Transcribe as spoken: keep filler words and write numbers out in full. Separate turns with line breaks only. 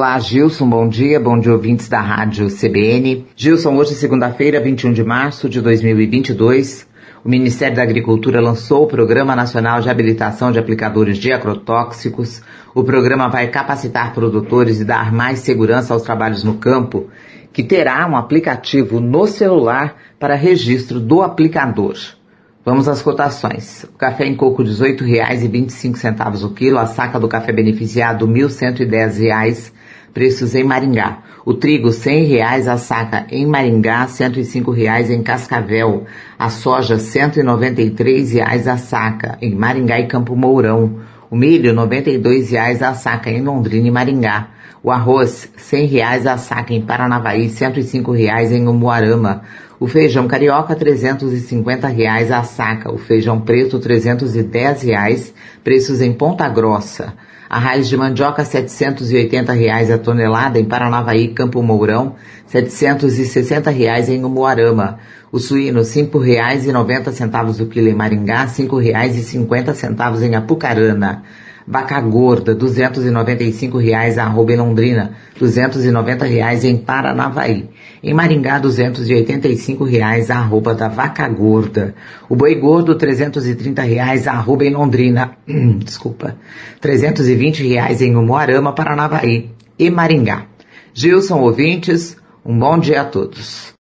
Olá, Gilson, bom dia, bom dia ouvintes da Rádio C B N. Gilson, hoje é segunda-feira, vinte e um de março de dois mil e vinte e dois, o Ministério da Agricultura lançou o Programa Nacional de Habilitação de Aplicadores de Agrotóxicos. O programa vai capacitar produtores e dar mais segurança aos trabalhos no campo, que terá um aplicativo no celular para registro do aplicador. Vamos às cotações. O café em coco dezoito reais e vinte e cinco centavos o quilo, a saca do café beneficiado mil cento e dez reais, preços em Maringá. O trigo cem reais a saca em Maringá, cento e cinco reais em Cascavel. A soja cento e noventa e três reais a saca em Maringá e Campo Mourão. O milho noventa e dois reais a saca em Londrina e Maringá. O arroz cem reais a saca em Paranavaí, cento e cinco reais em Umuarama. O feijão carioca trezentos e cinquenta reais a saca. O feijão preto trezentos e dez reais, preços em Ponta Grossa. A raiz de mandioca setecentos e oitenta reais a tonelada em Paranavaí, Campo Mourão, setecentos e sessenta reais em Umuarama. O suíno cinco reais e noventa centavos o quilo em Maringá, cinco reais e cinquenta centavos em Apucarana. Vaca gorda, duzentos e noventa e cinco reais a arroba em Londrina, duzentos e noventa reais em Paranavaí. Em Maringá, duzentos e oitenta e cinco reais a arroba da vaca gorda. O boi gordo, trezentos e trinta reais a arroba em Londrina, desculpa, trezentos e vinte reais em Umuarama, Paranavaí e Maringá. Gilson, ouvintes, um bom dia a todos.